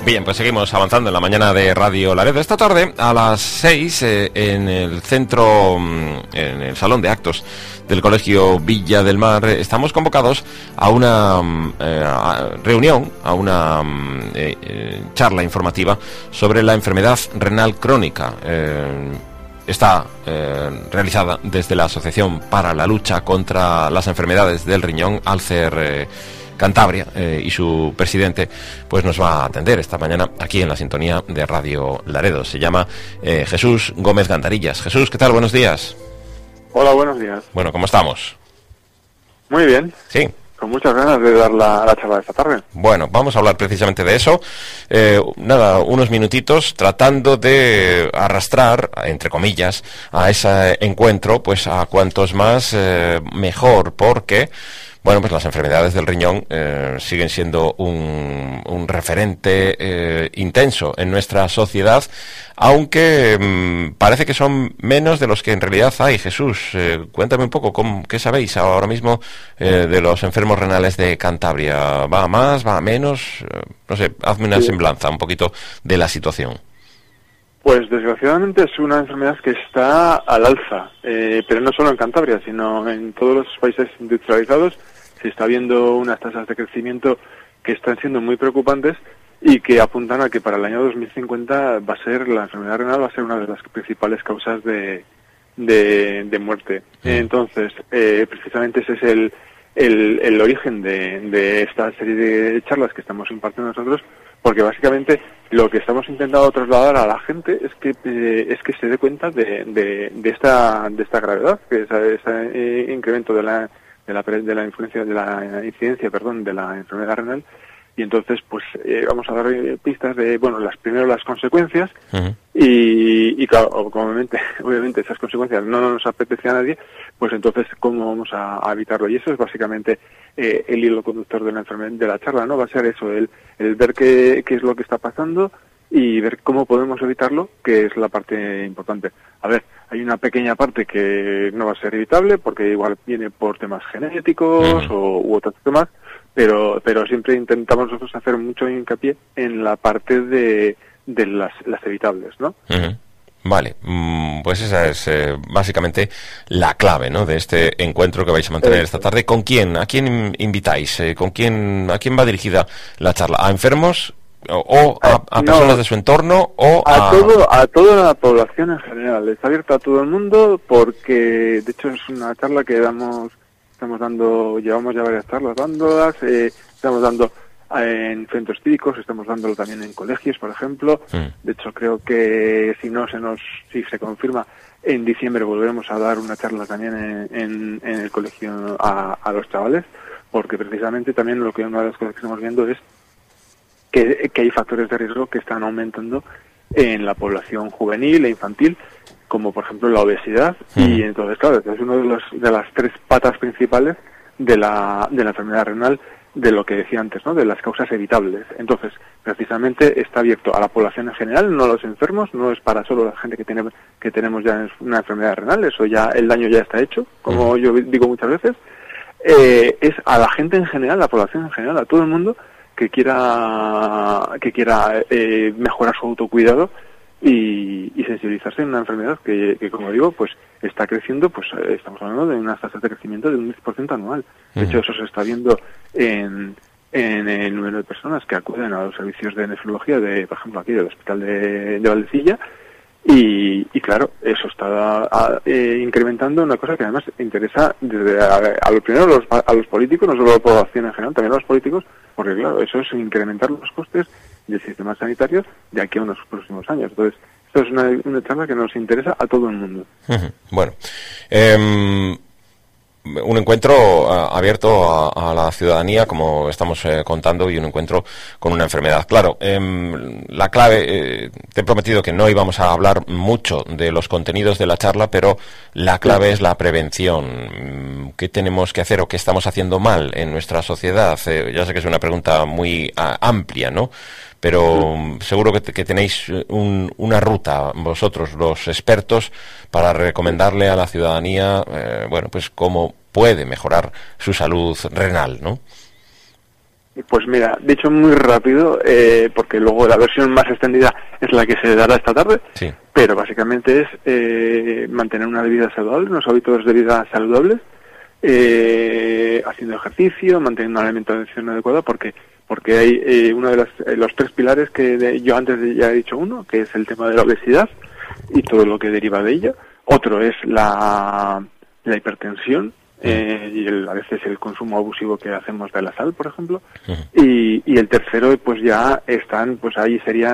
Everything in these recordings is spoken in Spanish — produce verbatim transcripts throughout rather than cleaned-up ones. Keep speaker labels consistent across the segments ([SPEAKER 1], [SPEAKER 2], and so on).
[SPEAKER 1] Bien, pues seguimos avanzando en la mañana de Radio Laredo. Esta tarde, a las seis, eh, en el centro, en el salón de actos del Colegio Villa del Mar, eh, estamos convocados a una eh, a reunión, a una eh, eh, charla informativa sobre la enfermedad renal crónica. Eh, está eh, realizada desde la Asociación para la Lucha contra las Enfermedades del Riñón, Alcer eh, Cantabria, eh, y su presidente pues nos va a atender esta mañana aquí en la sintonía de Radio Laredo. Se llama eh, Jesús Gómez Gandarillas. Jesús, ¿qué tal? Buenos días.
[SPEAKER 2] Hola, buenos días.
[SPEAKER 1] Bueno, ¿cómo estamos?
[SPEAKER 2] Muy bien.
[SPEAKER 1] Sí.
[SPEAKER 2] Con muchas ganas de dar la, la charla de esta tarde.
[SPEAKER 1] Bueno, vamos a hablar precisamente de eso. Eh, nada, unos minutitos tratando de arrastrar, entre comillas, a ese encuentro, pues a cuantos más eh, mejor, porque bueno, pues las enfermedades del riñón eh, siguen siendo un, un referente eh, intenso en nuestra sociedad, aunque mmm, parece que son menos de los que en realidad hay. Jesús, eh, cuéntame un poco, ¿cómo, ¿qué sabéis ahora mismo eh, de los enfermos renales de Cantabria? ¿Va a más, va a menos? Eh, no sé, hazme una sí. semblanza un poquito de la situación.
[SPEAKER 2] Pues desgraciadamente es una enfermedad que está al alza, eh, pero no solo en Cantabria, sino en todos los países industrializados. Se está viendo unas tasas de crecimiento que están siendo muy preocupantes y que apuntan a que para el año dos mil cincuenta va a ser la enfermedad renal va a ser una de las principales causas de de, de muerte. Mm. Entonces, eh, precisamente ese es el el, el origen de, de esta serie de charlas que estamos impartiendo nosotros, porque básicamente lo que estamos intentando trasladar a la gente es que eh, es que se dé cuenta de, de, de esta de esta gravedad, que es ese eh, incremento de la de la de la influencia de la incidencia, perdón, de la enfermedad renal. Y entonces pues eh, vamos a dar eh, pistas de, bueno, las primero las consecuencias. Uh-huh. y, y claro, obviamente, obviamente esas consecuencias no nos apetece a nadie, pues entonces cómo vamos a, a evitarlo. Y eso es básicamente eh, el hilo conductor de la enfermedad, de la charla, ¿no? Va a ser eso, el, el ver qué, qué es lo que está pasando y ver cómo podemos evitarlo, que es la parte importante. A ver, hay una pequeña parte que no va a ser evitable, porque igual viene por temas genéticos uh-huh. o, u otros temas, pero pero siempre intentamos nosotros hacer mucho hincapié en la parte de, de las, las evitables, ¿no?
[SPEAKER 1] Uh-huh. Vale, pues esa es eh, básicamente la clave, ¿no?, de este encuentro que vais a mantener esta tarde. ¿Con quién? ¿A quién invitáis? Eh, ¿Con quién? ¿A quién va dirigida la charla? ¿A enfermos o, o a, a personas no, de su entorno o
[SPEAKER 2] a, a todo a toda la población en general? Está abierta a todo el mundo porque de hecho es una charla que damos estamos dando llevamos ya varias charlas dándolas eh, estamos dando en centros cívicos, estamos dándolo también en colegios, por ejemplo. Mm. De hecho creo que si no se nos si se confirma en diciembre volveremos a dar una charla también en, en, en el colegio a, a los chavales, porque precisamente también lo que una de las cosas que estamos viendo es Que, que hay factores de riesgo que están aumentando en la población juvenil e infantil, como por ejemplo la obesidad, mm. y entonces claro, es una de, los, de las tres patas principales de la, de la enfermedad renal, de lo que decía antes, ¿no?, de las causas evitables. Entonces, precisamente está abierto a la población en general, no a los enfermos, no es para solo la gente que tiene que tenemos ya una enfermedad renal, eso ya, el daño ya está hecho, como mm. yo digo muchas veces, eh, es a la gente en general, a la población en general, a todo el mundo, que quiera que quiera eh, mejorar su autocuidado y, y sensibilizarse en una enfermedad que, que, como digo, pues está creciendo, pues estamos hablando de unas tasas de crecimiento de un diez por ciento anual. De hecho, eso se está viendo en, en el número de personas que acuden a los servicios de nefrología, de, por ejemplo, aquí del Hospital de, de Valdecilla, y, y claro, eso está a, eh, incrementando una cosa que además interesa desde a, a lo primero a los, a los políticos, no solo a la población en general, también a los políticos, porque claro, eso es incrementar los costes del sistema sanitario de aquí a unos próximos años. Entonces, esto es una, una charla que nos interesa a todo el mundo.
[SPEAKER 1] Uh-huh. Bueno, eh, un encuentro uh, abierto a, a la ciudadanía, como estamos eh, contando, y un encuentro con una enfermedad. Claro, eh, la clave, eh, te he prometido que no íbamos a hablar mucho de los contenidos de la charla, pero la clave sí. es la prevención. ¿Qué tenemos que hacer o qué estamos haciendo mal en nuestra sociedad? Eh, ya sé que es una pregunta muy uh, amplia, ¿no?, pero sí. seguro que, que tenéis un, una ruta, vosotros, los expertos, para recomendarle a la ciudadanía, eh, bueno, pues cómo puede mejorar su salud renal, ¿no?
[SPEAKER 2] Pues mira, dicho muy rápido, eh, porque luego la versión más extendida es la que se dará esta tarde,
[SPEAKER 1] sí.
[SPEAKER 2] Pero básicamente es eh, mantener una vida saludable, unos hábitos de vida saludables, eh, haciendo ejercicio, manteniendo una alimentación adecuada, porque porque hay eh, uno de los, eh, los tres pilares que de, yo antes ya he dicho uno, que es el tema de la obesidad y todo lo que deriva de ello. Otro es la, la hipertensión, Eh, y el, a veces el consumo abusivo que hacemos de la sal, por ejemplo, uh-huh. y, y el tercero, pues ya están, pues ahí sería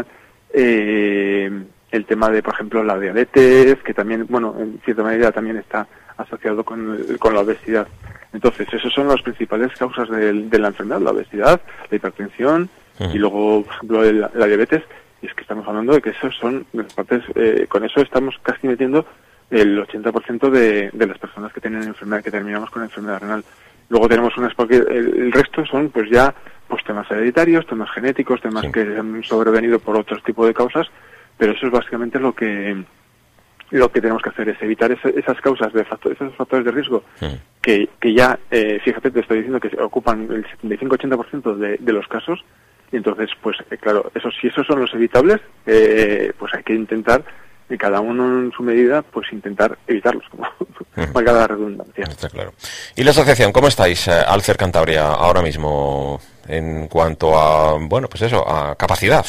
[SPEAKER 2] eh, el tema de, por ejemplo, la diabetes, que también, bueno, en cierta medida también está asociado con, con la obesidad. Entonces, esas son las principales causas de, de la enfermedad, la obesidad, la hipertensión, uh-huh. y luego, por ejemplo, el, la diabetes, y es que estamos hablando de que esos son las partes, eh, con eso estamos casi metiendo el ochenta por ciento de, de las personas que tienen enfermedad, que terminamos con enfermedad renal. Luego tenemos unas, porque el, el resto son pues ya pues temas hereditarios, temas genéticos, temas sí. que han sobrevenido por otros tipos de causas, pero eso es básicamente lo que lo que tenemos que hacer, es evitar ese, esas causas, de factor, esos factores de riesgo sí. que, que ya, eh, fíjate, te estoy diciendo que ocupan el setenta y cinco a ochenta por ciento de, de los casos, y entonces, pues eh, claro, eso, si esos son los evitables, eh, pues hay que intentar y cada uno en su medida, pues intentar evitarlos, como valga la redundancia.
[SPEAKER 1] Está claro. ¿Y la asociación, cómo estáis, eh, Alcer Cantabria, ahora mismo, en cuanto a, bueno, pues eso, a capacidad?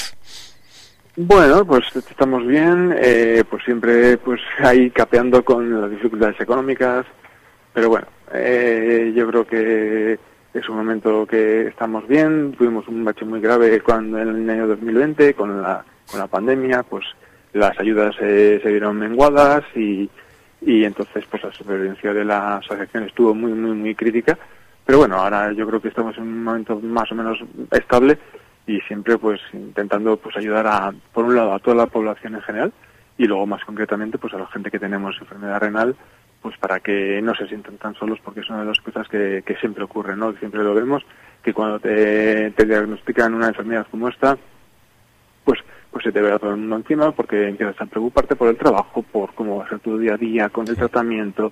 [SPEAKER 2] Bueno, pues estamos bien, eh, pues siempre pues ahí capeando con las dificultades económicas, pero bueno, eh, yo creo que es un momento que estamos bien. Tuvimos un bache muy grave cuando en el año dos mil veinte, con la, con la pandemia, pues las ayudas eh, se vieron menguadas y, y entonces pues la supervivencia de la asociación estuvo muy, muy, muy crítica. Pero bueno, ahora yo creo que estamos en un momento más o menos estable y siempre pues intentando pues ayudar a, por un lado, a toda la población en general y luego más concretamente pues a la gente que tenemos enfermedad renal, pues para que no se sientan tan solos, porque es una de las cosas que, que siempre ocurre, ¿no? Que siempre lo vemos, que cuando te, te diagnostican una enfermedad como esta, pues pues se te ve a todo el mundo encima porque empiezas a preocuparte por el trabajo, por cómo va a ser tu día a día con el tratamiento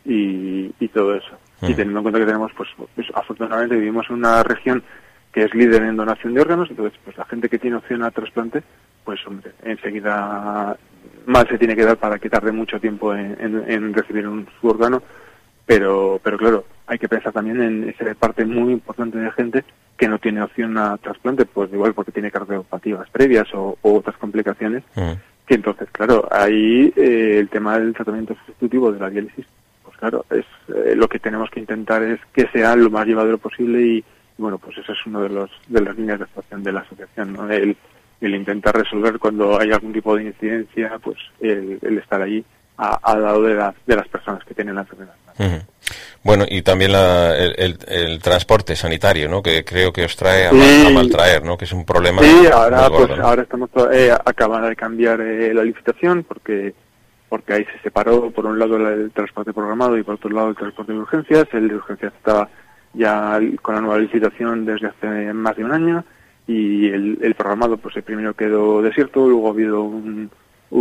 [SPEAKER 2] y, y todo eso. Mm. Y teniendo en cuenta que tenemos, pues, pues afortunadamente vivimos en una región que es líder en donación de órganos, entonces pues la gente que tiene opción a trasplante, pues hombre, enseguida mal se tiene que dar para que tarde mucho tiempo en, en, en recibir un, su órgano, pero pero claro, hay que pensar también en esa parte muy importante de gente que no tiene opción a trasplante, pues igual porque tiene cardiopatías previas o, o otras complicaciones, mm. que entonces, claro, ahí eh, el tema del tratamiento sustitutivo de la diálisis, pues claro, es eh, lo que tenemos que intentar es que sea lo más llevadero posible y, y bueno, pues eso es uno de los de las líneas de actuación de la asociación, ¿no? El, el intentar resolver cuando hay algún tipo de incidencia, pues el, el estar allí al lado de, la, de las personas que tienen la enfermedad.
[SPEAKER 1] Uh-huh. Bueno, y también la, el, el, el transporte sanitario, ¿no? Que creo que os trae a,
[SPEAKER 2] sí.
[SPEAKER 1] mal, a maltraer, ¿no? Que es un problema.
[SPEAKER 2] Sí, ahora
[SPEAKER 1] gordo,
[SPEAKER 2] pues
[SPEAKER 1] ¿no?
[SPEAKER 2] ahora estamos eh, acaban de cambiar eh, la licitación porque porque ahí se separó por un lado el transporte programado y por otro lado el transporte de urgencias. El de urgencias estaba ya con la nueva licitación desde hace más de un año y el, el programado pues el primero quedó desierto, luego ha habido un,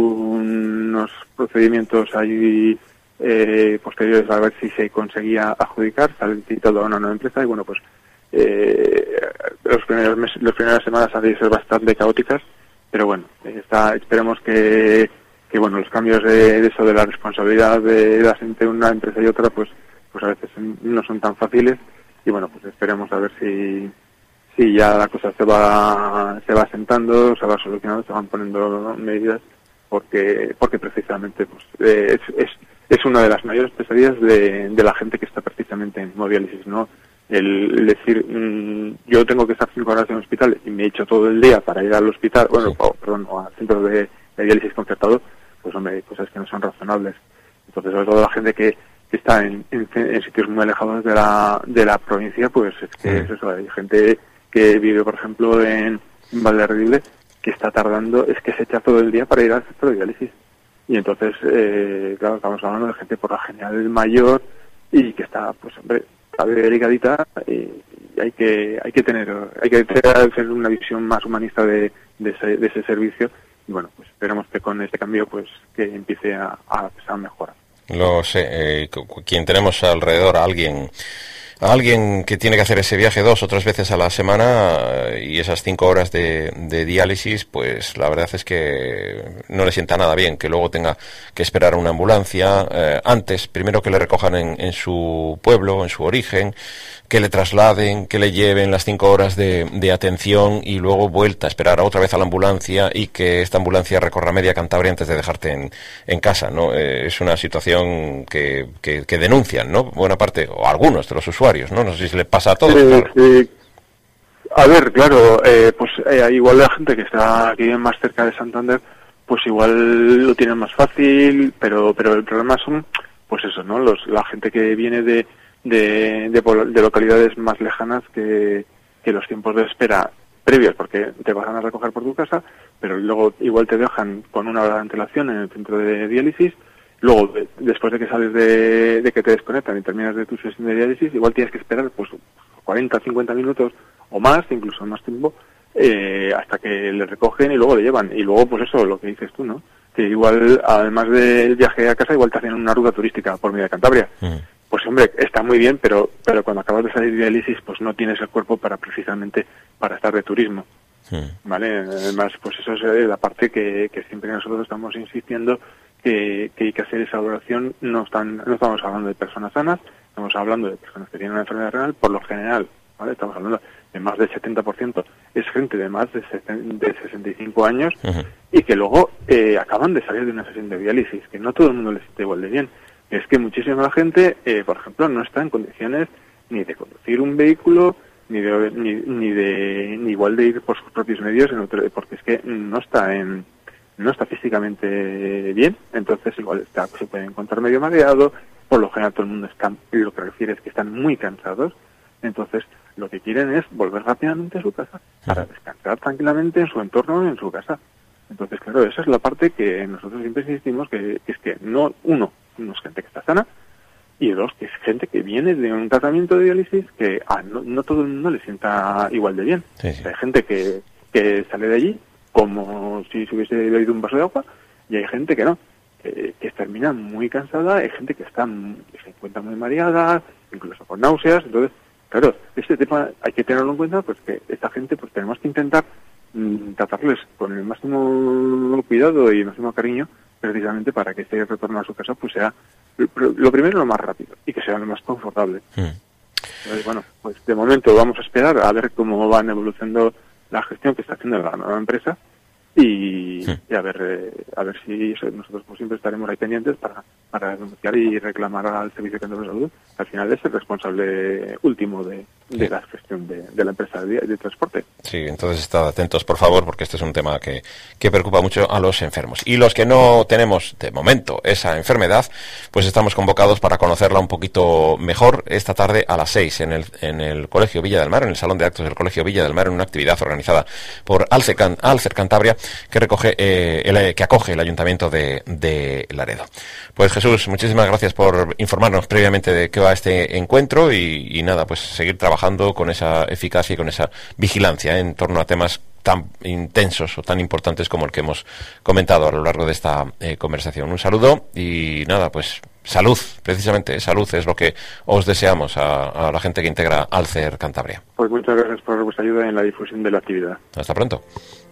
[SPEAKER 2] un, unos procedimientos ahí Eh, posteriores a ver si se conseguía adjudicar, se ha licitado a una nueva empresa y bueno pues eh, los primeros meses, las primeras semanas han de ser bastante caóticas, pero bueno, está, esperemos que, que bueno los cambios de, de eso de la responsabilidad de las entre una empresa y otra pues pues a veces no son tan fáciles y bueno pues esperemos a ver si si ya la cosa se va se va asentando, se va solucionando, se van poniendo medidas porque porque precisamente pues eh, es, es es una de las mayores pesadillas de, de la gente que está precisamente en hemodiálisis, ¿no? El, el decir, mmm, yo tengo que estar cinco horas en el hospital y me he hecho todo el día para ir al hospital, bueno, o, perdón, o al centro de, de diálisis concertado, pues hombre, hay cosas que no son razonables. Entonces, sobre todo la gente que, que está en, en, en sitios muy alejados de la, de la provincia, pues es que sí. es eso, hay gente que vive, por ejemplo, en, en Valderredible, que está tardando, es que se echa todo el día para ir al centro de diálisis. Y entonces, eh, claro, estamos hablando de gente por la general mayor y que está, pues, hombre, está delicadita y, y hay que hay que tener hay que tener una visión más humanista de, de, ese, de ese servicio y bueno, pues esperamos que con este cambio, pues, que empiece a, a, a mejorar.
[SPEAKER 1] Lo sé, eh, quien tenemos alrededor, alguien a alguien que tiene que hacer ese viaje dos o tres veces a la semana y esas cinco horas de, de diálisis, pues la verdad es que no le sienta nada bien que luego tenga que esperar una ambulancia, eh, antes, primero que le recojan en, en su pueblo, en su origen, que le trasladen, que le lleven las cinco horas de, de atención y luego vuelta a esperar a otra vez a la ambulancia y que esta ambulancia recorra media Cantabria antes de dejarte en, en casa, ¿no? Eh, es una situación que, que, que denuncian, ¿no? Buena parte, o algunos de los usuarios, ¿no? No sé si se le pasa a todos.
[SPEAKER 2] Eh,
[SPEAKER 1] Claro.
[SPEAKER 2] eh, a ver, claro, eh, pues eh, igual la gente que está aquí más cerca de Santander, pues igual lo tiene más fácil, pero pero el problema son, pues eso, ¿no? Los, la gente que viene de De, de, de localidades más lejanas que, que los tiempos de espera previos, porque te van a recoger por tu casa, pero luego igual te dejan con una hora de antelación en el centro de diálisis, luego de, después de que sales de, de que te desconectan y terminas de tu sesión de diálisis, igual tienes que esperar pues cuarenta, cincuenta minutos o más, incluso más tiempo, eh, hasta que le recogen y luego le llevan. Y luego pues eso, lo que dices tú, ¿no? Que igual, además del viaje a casa, igual te hacen una ruta turística por media Cantabria. Uh-huh. Pues hombre, está muy bien, pero pero cuando acabas de salir de diálisis, pues no tienes el cuerpo para precisamente para estar de turismo, sí. ¿Vale? Además, pues eso es la parte que, que siempre nosotros estamos insistiendo que, que hay que hacer esa valoración. No están no estamos hablando de personas sanas, estamos hablando de personas que tienen una enfermedad renal, por lo general, ¿vale? Estamos hablando de más del setenta por ciento es gente de más de, de sesenta y cinco años uh-huh. y que luego eh, acaban de salir de una sesión de diálisis, que no todo el mundo les siente igual de bien. Es que muchísima gente, eh, por ejemplo, no está en condiciones ni de conducir un vehículo, ni de, ni, ni de ni igual de ir por sus propios medios, en otro, porque es que no está en no está físicamente bien, entonces igual está, se puede encontrar medio mareado, por lo general todo el mundo está, lo que refiere es que están muy cansados, entonces lo que quieren es volver rápidamente a su casa, para descansar tranquilamente en su entorno, en su casa. Entonces, claro, esa es la parte que nosotros siempre insistimos, que, que es que no, uno, no es gente que está sana, y dos, que es gente que viene de un tratamiento de diálisis que a no, no todo el mundo le sienta igual de bien. Sí, sí. Hay gente que, que sale de allí como si se hubiese bebido un vaso de agua, y hay gente que no, que, que termina muy cansada, hay gente que está que se encuentra muy mareada, incluso con náuseas. Entonces, claro, este tema hay que tenerlo en cuenta, pues que esta gente pues tenemos que intentar mm, tratarles con el máximo cuidado y el máximo cariño, precisamente para que este retorno a su casa pues sea lo primero lo más rápido y que sea lo más confortable. Mm. Entonces, bueno, pues de momento vamos a esperar a ver cómo van evolucionando la gestión que está haciendo la nueva empresa y, sí. y a ver eh, a ver si eso, nosotros pues siempre estaremos ahí pendientes para, para denunciar y reclamar al Servicio Cantabrio de Salud, que al final es el responsable último de, de sí. la gestión de, de la empresa de, de transporte.
[SPEAKER 1] Sí, entonces estad atentos, por favor, porque este es un tema que, que preocupa mucho a los enfermos. Y los que no tenemos, de momento, esa enfermedad, pues estamos convocados para conocerla un poquito mejor esta tarde a las seis en el, en el Colegio Villa del Mar, en el Salón de Actos del Colegio Villa del Mar, en una actividad organizada por Alcer, Alcer Cantabria, que recoge eh, el, que acoge el Ayuntamiento de, de Laredo. Pues Jesús, muchísimas gracias por informarnos previamente de qué va este encuentro y, y nada, pues seguir trabajando con esa eficacia y con esa vigilancia ¿eh? en torno a temas tan intensos o tan importantes como el que hemos comentado a lo largo de esta eh, conversación. Un saludo y nada, pues salud, precisamente, salud es lo que os deseamos a, a la gente que integra Alcer Cantabria.
[SPEAKER 2] Pues muchas gracias por vuestra ayuda en la difusión de la actividad.
[SPEAKER 1] Hasta pronto.